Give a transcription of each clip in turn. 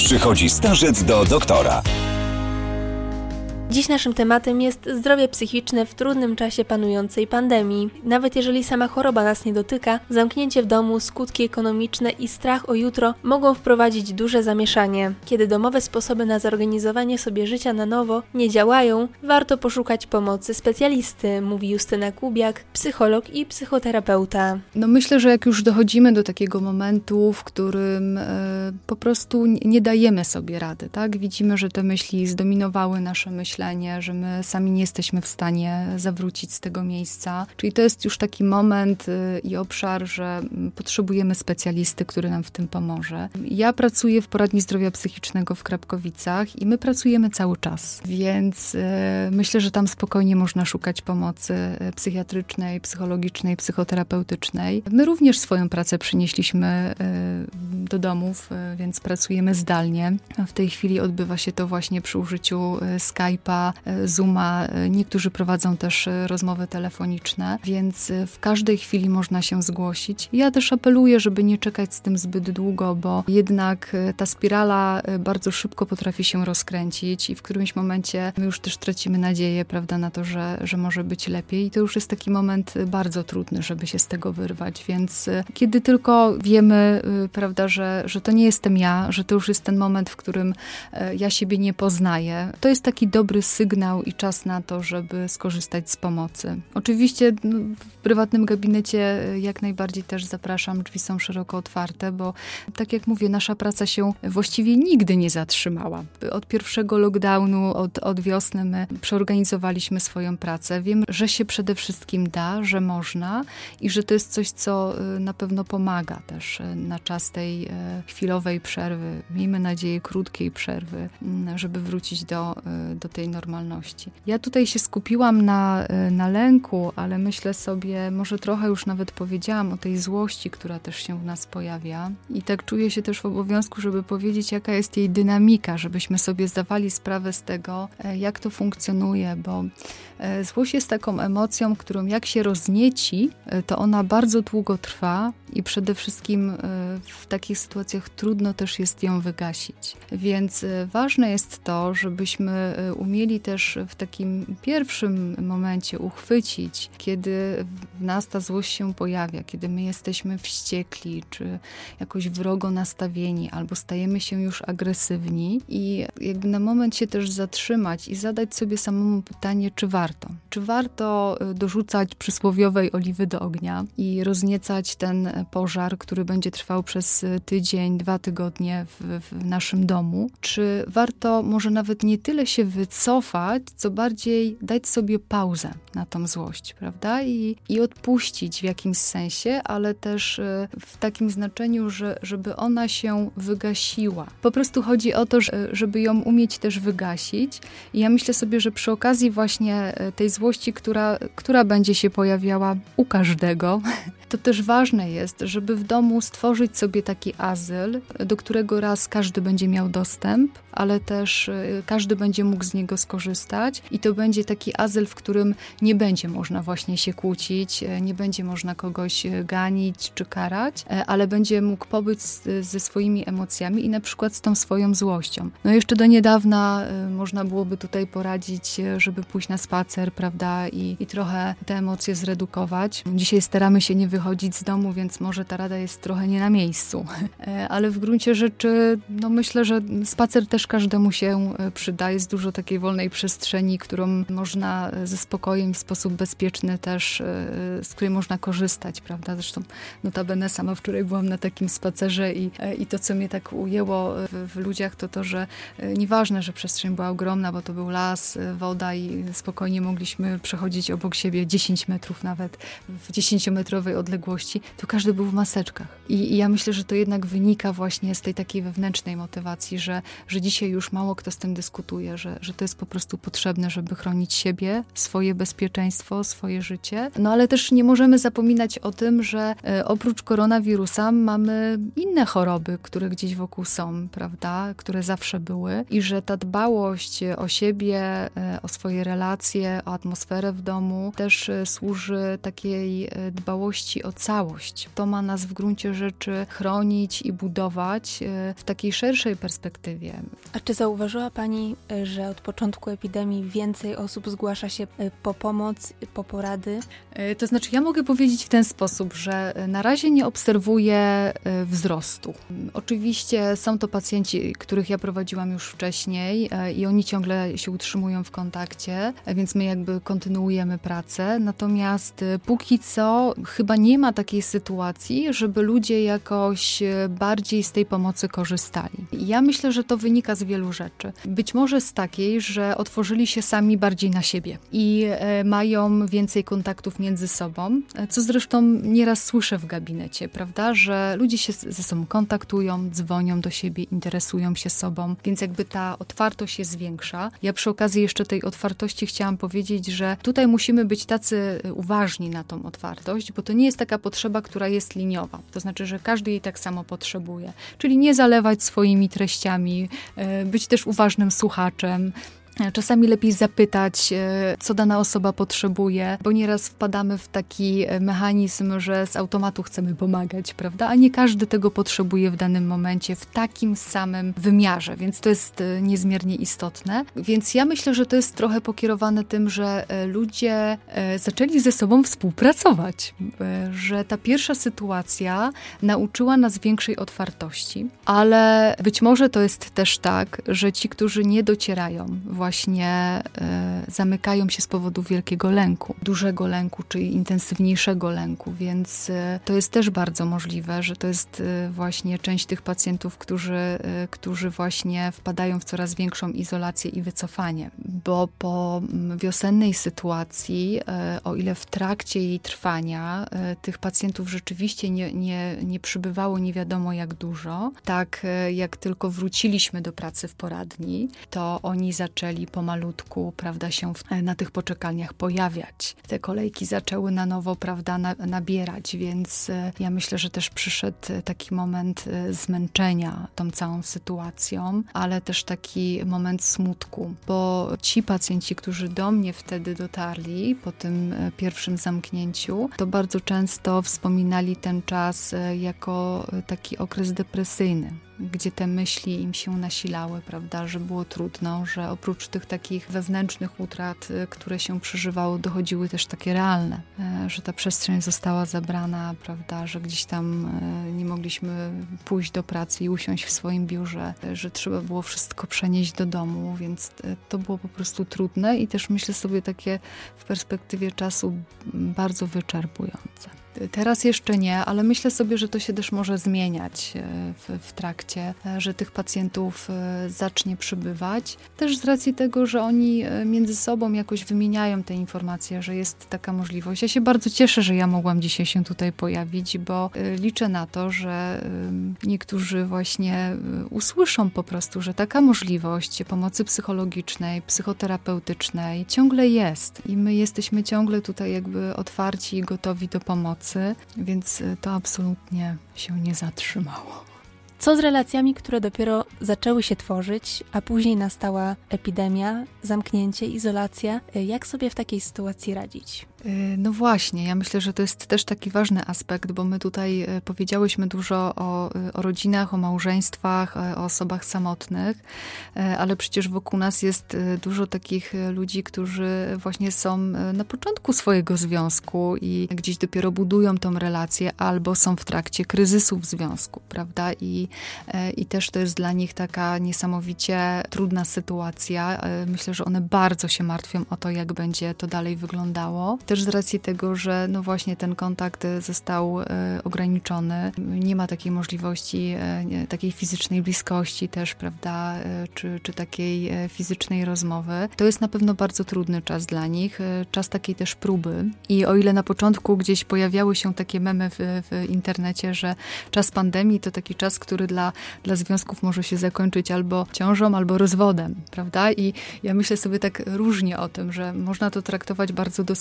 Przychodzi starzec do doktora. Dziś naszym tematem jest zdrowie psychiczne w trudnym czasie panującej pandemii. Nawet jeżeli sama choroba nas nie dotyka, zamknięcie w domu, skutki ekonomiczne i strach o jutro mogą wprowadzić duże zamieszanie. Kiedy domowe sposoby na zorganizowanie sobie życia na nowo nie działają, warto poszukać pomocy specjalisty, mówi Justyna Kubiak, psycholog i psychoterapeuta. Myślę, że jak już dochodzimy do takiego momentu, w którym po prostu nie dajemy sobie rady, tak? Widzimy, że te myśli zdominowały nasze myślenie, że my sami nie jesteśmy w stanie zawrócić z tego miejsca. Czyli to jest już taki moment i obszar, że potrzebujemy specjalisty, który nam w tym pomoże. Ja pracuję w Poradni Zdrowia Psychicznego w Krapkowicach i my pracujemy cały czas, więc myślę, że tam spokojnie można szukać pomocy psychiatrycznej, psychologicznej, psychoterapeutycznej. My również swoją pracę przynieśliśmy do domów, więc pracujemy zdalnie. W tej chwili odbywa się to właśnie przy użyciu Skype'a, Zooma. Niektórzy prowadzą też rozmowy telefoniczne, więc w każdej chwili można się zgłosić. Ja też apeluję, żeby nie czekać z tym zbyt długo, bo jednak ta spirala bardzo szybko potrafi się rozkręcić i w którymś momencie my już też tracimy nadzieję, prawda, na to, że może być lepiej. I to już jest taki moment bardzo trudny, żeby się z tego wyrwać, więc kiedy tylko wiemy, prawda, że to nie jestem ja, że to już jest ten moment, w którym ja siebie nie poznaję, to jest taki dobry sygnał i czas na to, żeby skorzystać z pomocy. Oczywiście w prywatnym gabinecie jak najbardziej też zapraszam, drzwi są szeroko otwarte, bo tak jak mówię, nasza praca się właściwie nigdy nie zatrzymała. Od pierwszego lockdownu, od wiosny my przeorganizowaliśmy swoją pracę. Wiem, że się przede wszystkim da, że można i że to jest coś, co na pewno pomaga też na czas tej chwilowej przerwy, miejmy nadzieję krótkiej przerwy, żeby wrócić do tej normalności. Ja tutaj się skupiłam na lęku, ale myślę sobie, może trochę już nawet powiedziałam o tej złości, która też się w nas pojawia. I tak czuję się też w obowiązku, żeby powiedzieć, jaka jest jej dynamika, żebyśmy sobie zdawali sprawę z tego, jak to funkcjonuje, bo złość jest taką emocją, którą jak się roznieci, to ona bardzo długo trwa i przede wszystkim w takich sytuacjach trudno też jest ją wygasić. Więc ważne jest to, żebyśmy umieli też w takim pierwszym momencie uchwycić, kiedy w nas ta złość się pojawia, kiedy my jesteśmy wściekli, czy jakoś wrogo nastawieni, albo stajemy się już agresywni i jakby na moment się też zatrzymać i zadać sobie samemu pytanie, czy warto? Czy warto dorzucać przysłowiowej oliwy do ognia i rozniecać ten pożar, który będzie trwał przez tydzień, 2 tygodnie w naszym domu? Czy warto może nawet nie tyle się wycofać, co bardziej dać sobie pauzę na tą złość, prawda? I odpuścić w jakimś sensie, ale też w takim znaczeniu, żeby ona się wygasiła. Po prostu chodzi o to, żeby ją umieć też wygasić. I ja myślę sobie, że przy okazji właśnie tej złości, która będzie się pojawiała u każdego, to też ważne jest, żeby w domu stworzyć sobie taki azyl, do którego raz każdy będzie miał dostęp, ale też każdy będzie mógł z niego skorzystać i to będzie taki azyl, w którym nie będzie można właśnie się kłócić, nie będzie można kogoś ganić czy karać, ale będzie mógł pobyć ze swoimi emocjami i na przykład z tą swoją złością. Jeszcze do niedawna można byłoby tutaj poradzić, żeby pójść na spacer, prawda, i trochę te emocje zredukować. Dzisiaj staramy się nie wychodzić z domu, więc może ta rada jest trochę nie na miejscu. Ale w gruncie rzeczy, myślę, że spacer też każdemu się przyda. Jest dużo takiej wolnej przestrzeni, którą można ze spokojem w sposób bezpieczny też, z której można korzystać, prawda? Zresztą notabene sama wczoraj byłam na takim spacerze i to, co mnie tak ujęło w ludziach, to, że nieważne, że przestrzeń była ogromna, bo to był las, woda i spokojnie mogliśmy przechodzić obok siebie 10 metrów nawet w 10-metrowej odległości, to każdy był w maseczkach. I ja myślę, że to jednak wynika właśnie z tej takiej wewnętrznej motywacji, że dzisiaj już mało kto z tym dyskutuje, że to jest po prostu potrzebne, żeby chronić siebie, swoje bezpieczeństwo, swoje życie. Ale też nie możemy zapominać o tym, że oprócz koronawirusa mamy inne choroby, które gdzieś wokół są, prawda, które zawsze były i że ta dbałość o siebie, o swoje relacje, o atmosferę w domu też służy takiej dbałości o całość. To ma nas w gruncie rzeczy chronić cenić i budować w takiej szerszej perspektywie. A czy zauważyła Pani, że od początku epidemii więcej osób zgłasza się po pomoc, po porady? To znaczy, ja mogę powiedzieć w ten sposób, że na razie nie obserwuję wzrostu. Oczywiście są to pacjenci, których ja prowadziłam już wcześniej i oni ciągle się utrzymują w kontakcie, więc my jakby kontynuujemy pracę. Natomiast póki co chyba nie ma takiej sytuacji, żeby ludzie jakoś bardziej z tej pomocy korzystali. Ja myślę, że to wynika z wielu rzeczy. Być może z takiej, że otworzyli się sami bardziej na siebie i mają więcej kontaktów między sobą, co zresztą nieraz słyszę w gabinecie, prawda, że ludzie się ze sobą kontaktują, dzwonią do siebie, interesują się sobą, więc jakby ta otwartość się zwiększa. Ja przy okazji jeszcze tej otwartości chciałam powiedzieć, że tutaj musimy być tacy uważni na tą otwartość, bo to nie jest taka potrzeba, która jest liniowa. To znaczy, że każdy jej tak samo potrzebuje. Czyli nie zalewać swoimi treściami, być też uważnym słuchaczem. Czasami lepiej zapytać, co dana osoba potrzebuje, bo nieraz wpadamy w taki mechanizm, że z automatu chcemy pomagać, prawda? A nie każdy tego potrzebuje w danym momencie w takim samym wymiarze, więc to jest niezmiernie istotne. Więc ja myślę, że to jest trochę pokierowane tym, że ludzie zaczęli ze sobą współpracować, że ta pierwsza sytuacja nauczyła nas większej otwartości, ale być może to jest też tak, że ci, którzy nie docierają, właśnie zamykają się z powodu wielkiego lęku, dużego lęku, czy intensywniejszego lęku, więc to jest też bardzo możliwe, że to jest właśnie część tych pacjentów, którzy właśnie wpadają w coraz większą izolację i wycofanie, bo po wiosennej sytuacji, o ile w trakcie jej trwania tych pacjentów rzeczywiście nie przybywało nie wiadomo jak dużo, tak jak tylko wróciliśmy do pracy w poradni, to oni zaczęli pomalutku, prawda, się na tych poczekalniach pojawiać. Te kolejki zaczęły na nowo, prawda, nabierać, więc ja myślę, że też przyszedł taki moment zmęczenia tą całą sytuacją, ale też taki moment smutku, bo ci pacjenci, którzy do mnie wtedy dotarli po tym pierwszym zamknięciu, to bardzo często wspominali ten czas jako taki okres depresyjny, gdzie te myśli im się nasilały, prawda, że było trudno, że oprócz tych takich wewnętrznych utrat, które się przeżywało, dochodziły też takie realne, że ta przestrzeń została zabrana, prawda, że gdzieś tam nie mogliśmy pójść do pracy i usiąść w swoim biurze, że trzeba było wszystko przenieść do domu, więc to było po prostu trudne i też myślę sobie takie w perspektywie czasu bardzo wyczerpujące. Teraz jeszcze nie, ale myślę sobie, że to się też może zmieniać w trakcie, że tych pacjentów zacznie przybywać. Też z racji tego, że oni między sobą jakoś wymieniają te informacje, że jest taka możliwość. Ja się bardzo cieszę, że ja mogłam dzisiaj się tutaj pojawić, bo liczę na to, że niektórzy właśnie usłyszą po prostu, że taka możliwość pomocy psychologicznej, psychoterapeutycznej ciągle jest i my jesteśmy ciągle tutaj jakby otwarci i gotowi do pomocy. Więc to absolutnie się nie zatrzymało. Co z relacjami, które dopiero zaczęły się tworzyć, a później nastała epidemia, zamknięcie, izolacja? Jak sobie w takiej sytuacji radzić? No właśnie, ja myślę, że to jest też taki ważny aspekt, bo my tutaj powiedziałyśmy dużo o rodzinach, o małżeństwach, o osobach samotnych, ale przecież wokół nas jest dużo takich ludzi, którzy właśnie są na początku swojego związku i gdzieś dopiero budują tą relację albo są w trakcie kryzysu w związku, prawda? I też to jest dla nich taka niesamowicie trudna sytuacja. Myślę, że one bardzo się martwią o to, jak będzie to dalej wyglądało. Też z racji tego, że no właśnie ten kontakt został ograniczony, nie ma takiej możliwości, takiej fizycznej bliskości też, prawda, czy takiej fizycznej rozmowy. To jest na pewno bardzo trudny czas dla nich, czas takiej też próby. I o ile na początku gdzieś pojawiały się takie memy w internecie, że czas pandemii to taki czas, który dla związków może się zakończyć albo ciążą, albo rozwodem, prawda? I ja myślę sobie tak różnie o tym, że można to traktować bardzo dosłownie,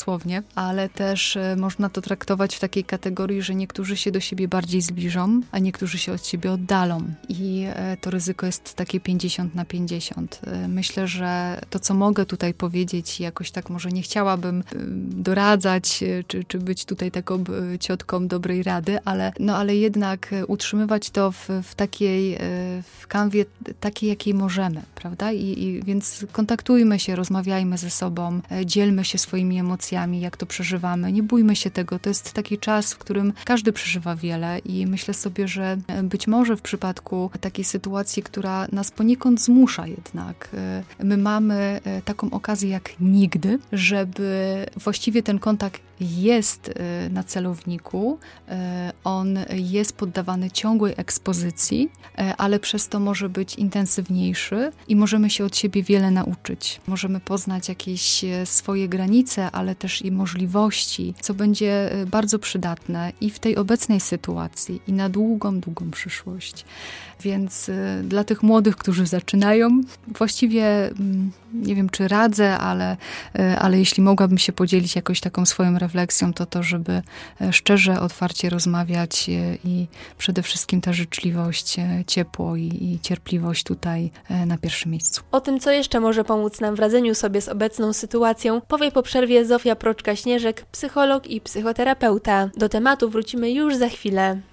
ale też można to traktować w takiej kategorii, że niektórzy się do siebie bardziej zbliżą, a niektórzy się od siebie oddalą. I to ryzyko jest takie 50/50. Myślę, że to, co mogę tutaj powiedzieć, jakoś tak może nie chciałabym doradzać, czy być tutaj taką ciotką dobrej rady, ale jednak utrzymywać to w takiej w kanwie takiej, jakiej możemy, prawda? I więc kontaktujmy się, rozmawiajmy ze sobą, dzielmy się swoimi emocjami, jak to przeżywamy. Nie bójmy się tego. To jest taki czas, w którym każdy przeżywa wiele i myślę sobie, że być może w przypadku takiej sytuacji, która nas poniekąd zmusza jednak, my mamy taką okazję jak nigdy, żeby właściwie ten kontakt jest na celowniku, on jest poddawany ciągłej ekspozycji, ale przez to może być intensywniejszy i możemy się od siebie wiele nauczyć. Możemy poznać jakieś swoje granice, ale też i możliwości, co będzie bardzo przydatne i w tej obecnej sytuacji, i na długą przyszłość. Więc dla tych młodych, którzy zaczynają, właściwie nie wiem, czy radzę, ale jeśli mogłabym się podzielić jakoś taką swoją refleksją, to żeby szczerze, otwarcie rozmawiać i przede wszystkim ta życzliwość, ciepło i cierpliwość tutaj na pierwszym miejscu. O tym, co jeszcze może pomóc nam w radzeniu sobie z obecną sytuacją, powie po przerwie Zofia Proczka-Śnieżek, psycholog i psychoterapeuta. Do tematu wrócimy już za chwilę.